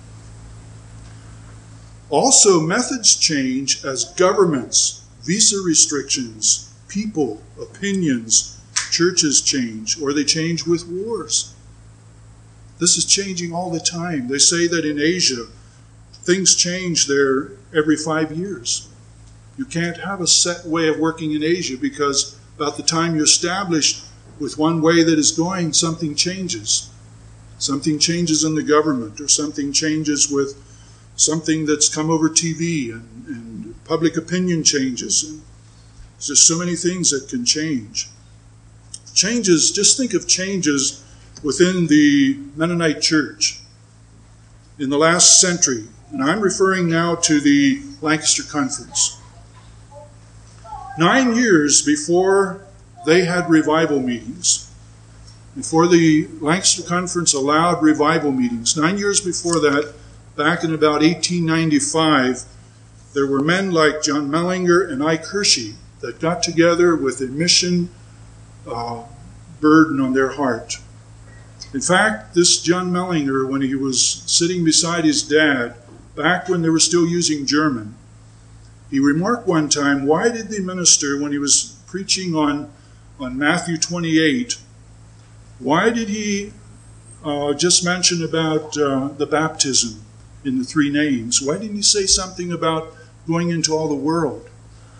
Also, methods change as governments, visa restrictions, people, opinions, churches change, or they change with wars. This is changing all the time. They say that in Asia, things change there every five years. You can't have a set way of working in Asia because about the time you're established with one way that is going, something changes. Something changes in the government, or something changes with something that's come over T V, and, and public opinion changes. And there's just so many things that can change. Changes, just think of changes within the Mennonite Church in the last century. And I'm referring now to the Lancaster Conference. Nine years before they had revival meetings, before the Lancaster Conference allowed revival meetings, nine years before that, back in about eighteen ninety-five, there were men like John Mellinger and Ike Hershey that got together with a mission uh, burden on their heart. In fact, this John Mellinger, when he was sitting beside his dad, back when they were still using German, he remarked one time, why did the minister, when he was preaching on, on Matthew twenty-eight, why did he uh, just mention about uh, the baptism in the three names? Why didn't he say something about going into all the world?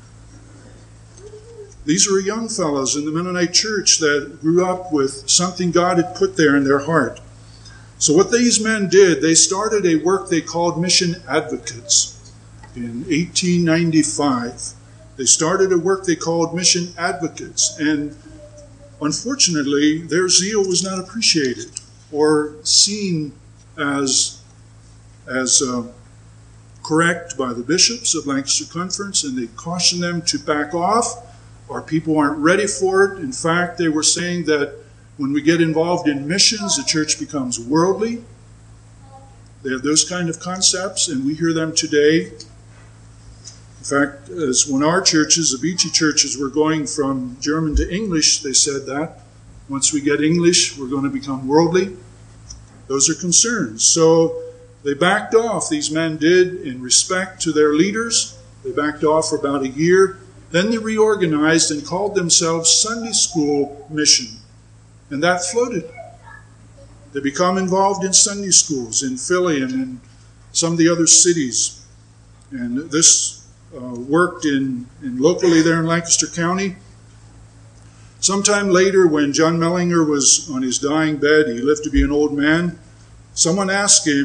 These were young fellows in the Mennonite church that grew up with something God had put there in their heart. So what these men did, they started a work they called Mission Advocates in eighteen ninety-five. They started a work they called Mission Advocates, and unfortunately, their zeal was not appreciated or seen as, as uh, correct by the bishops of Lancaster Conference, and they cautioned them to back off. Our people aren't ready for it. In fact, they were saying that when we get involved in missions, the church becomes worldly. They have those kind of concepts, and we hear them today. In fact, as when our churches, the Beachy churches, were going from German to English, they said that once we get English, we're going to become worldly. Those are concerns. So they backed off, these men did, in respect to their leaders. They backed off for about a year. Then they reorganized and called themselves Sunday School Mission. And that floated. They become involved in Sunday schools in Philly and in some of the other cities. And this uh, worked in, in locally there in Lancaster County. Sometime later, when John Mellinger was on his dying bed, he lived to be an old man, someone asked him,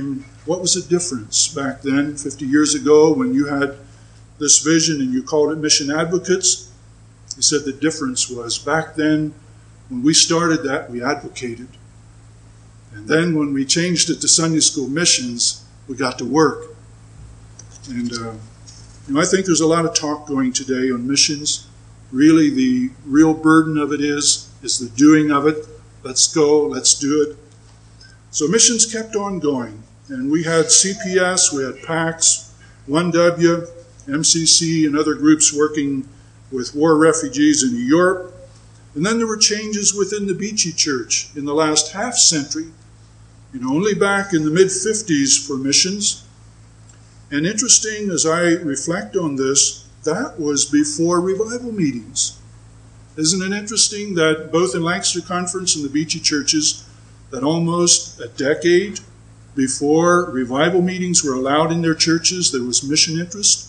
What was the difference back then, fifty years ago, when you had this vision and you called it Mission Advocates? He said the difference was back then, when we started that, we advocated. And then when we changed it to Sunday School Missions, we got to work. And uh, you know, I think there's a lot of talk going today on missions. Really, the real burden of it is, is the doing of it. Let's go, let's do it. So missions kept on going. And we had C P S, we had PAX, one W, M C C, and other groups working with war refugees in Europe. And then there were changes within the Beachy Church in the last half century, you know, only back in the mid-fifties for missions. And interesting, as I reflect on this, that was before revival meetings. Isn't it interesting that both in Lancaster Conference and the Beachy churches, that almost a decade before revival meetings were allowed in their churches, there was mission interest?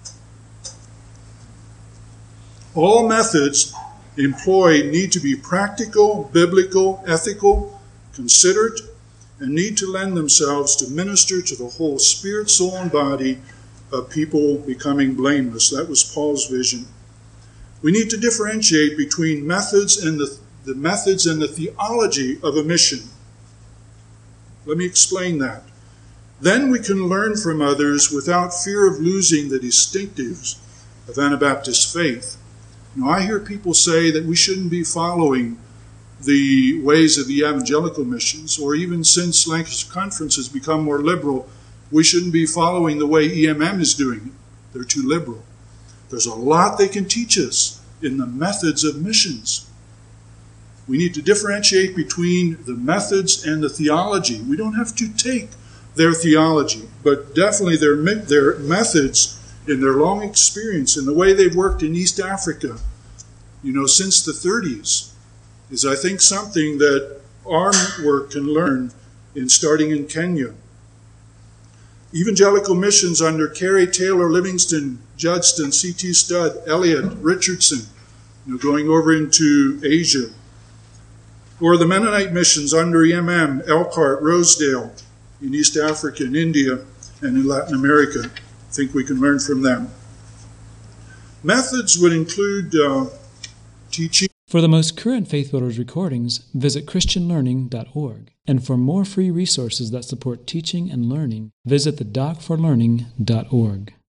All methods employed need to be practical, biblical, ethical, considerate, and need to lend themselves to minister to the whole spirit, soul, and body of people becoming blameless. That was Paul's vision. We need to differentiate between methods and the, the methods and the theology of a mission. Let me explain that. Then we can learn from others without fear of losing the distinctives of Anabaptist faith. Now, I hear people say that we shouldn't be following the ways of the evangelical missions, or even since Lancaster Conference has become more liberal, we shouldn't be following the way E M M is doing it. They're too liberal. There's a lot they can teach us in the methods of missions. We need to differentiate between the methods and the theology. We don't have to take their theology, but definitely their, their methods in their long experience and the way they've worked in East Africa, you know, since the thirties, is I think something that our work can learn in starting in Kenya. Evangelical missions under Carey, Taylor, Livingston, Judson, C T Studd, Elliott, Richardson, you know, going over into Asia. Or the Mennonite missions under E M M, Elkhart, Rosedale, in East Africa, in India, and in Latin America. I think we can learn from them. Methods would include uh, teaching. For the most current Faith Builders recordings, visit christian learning dot org. And for more free resources that support teaching and learning, visit the doc for learning dot org.